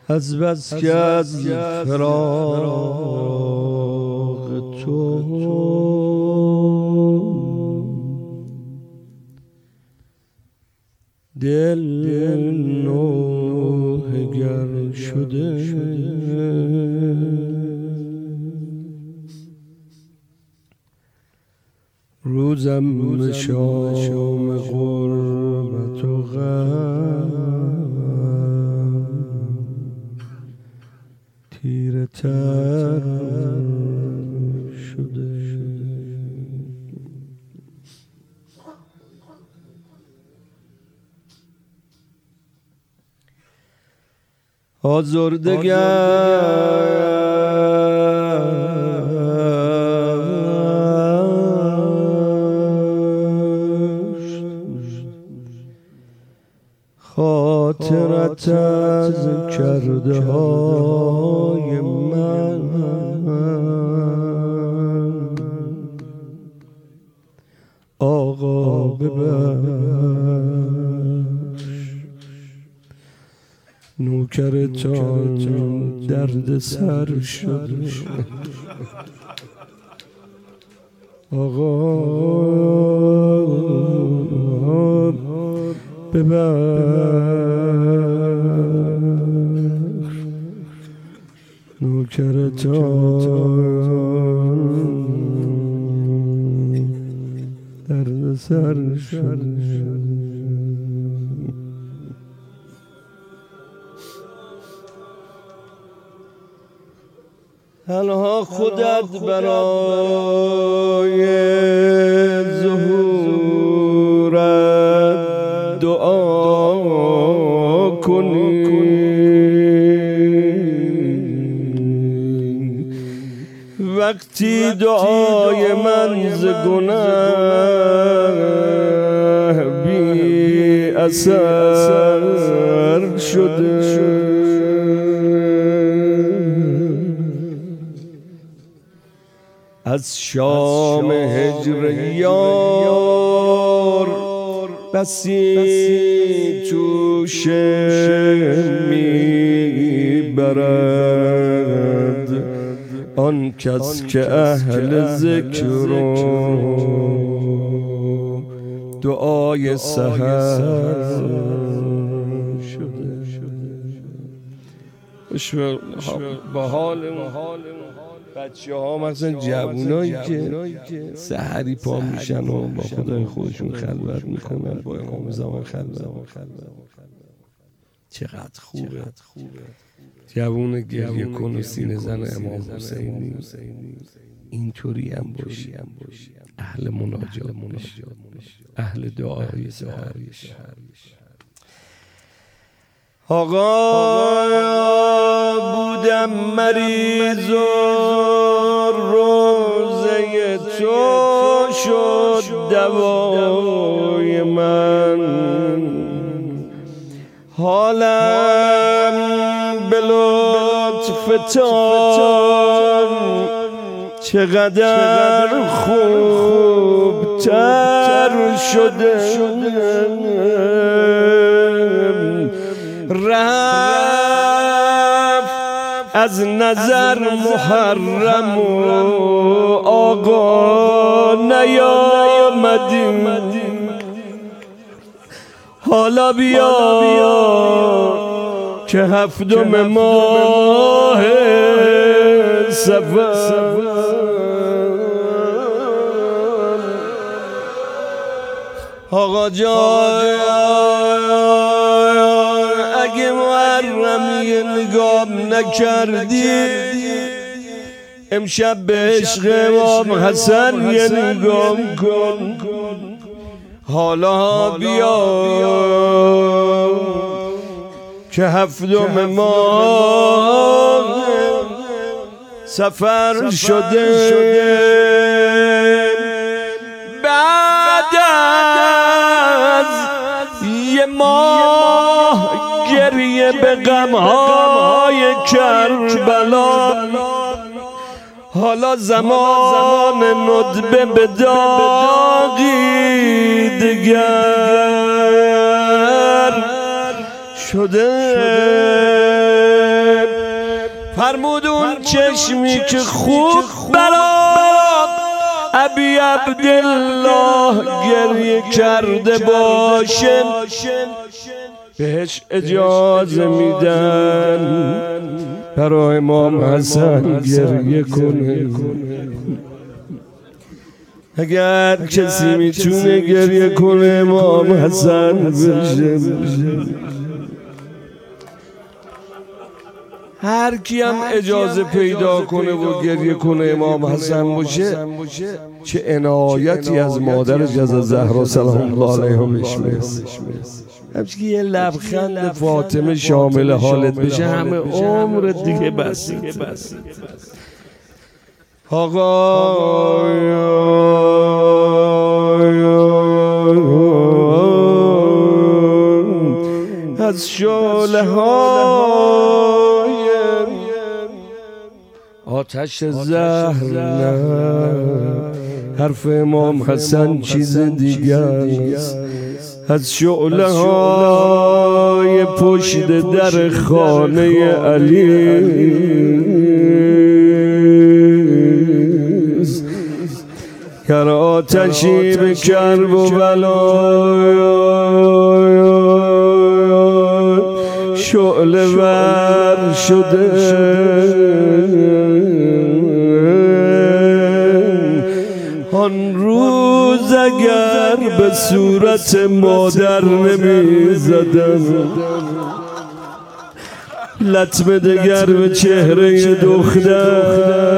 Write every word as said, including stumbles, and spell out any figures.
از بس که از فراق تو دل نوحه گر شده روزم شام غربت و غم تیره تر شده آزرده خاطرت از کرده های من آقا ببخش نوکرتان درد سر شده آقا ببخش نوکرتان درد سر شده تنها خودت برای ظهورت دعا کنی وقتی دعای من ز گناه بی اثر شده از شام هجر یار بسی توشه میبرد آن کس که اهل ذکر و دعای سحر شده با حال بچه ها مثلا جوونایی که سحری پا میشن و با خدای خودشون خلوت میکنن با امام زمان خلوت چقدر خوبه جوون گریه کن و سینه زن امام حسینی اینطوری هم باشی اهل مناجات اهل دعای سحر آقا بودم مریض و روزه تو شد دوای من حالم به لطف تان چقدر خوب تر شده رفت از نظر محرم و آقا نیامدیم حالا بیا که هفتم ماه صفر آقا جان اگه محرم یه نگام نکردی امشب به عشق امام حسن یه نگام کن حالا بیا که هفتم ماه سفر شده بعد از یه ماه گریه به غمهای کربلا حالا زمان ندبه به داغی دیگر شده فرمودون چشمی که خوب برات ابی عبدالله گریه کرده باشه بهش اجازه میدن برای امام حسن گریه کنه. اگر کسی میتونه گریه کنه امام حسن بشه. هر کی هم اجازه پیدا کنه و گریه کنه امام حسن باشه چه عنایتی از مادر جزا زهرا سلام الله علیها بهش میرسه. همچنین یه لبخند فاطمه شامل حالت بشه همه عمر دیگه بس. آقا از شعله های آتش زهر نه حرف امام حسن چیز دیگه است. از شعله های پشت در خانه علی گر آتشی به کربلا شعله ور شده آن روز اگر به صورت مادر نمی زدم لطمه دگر به چهره دختر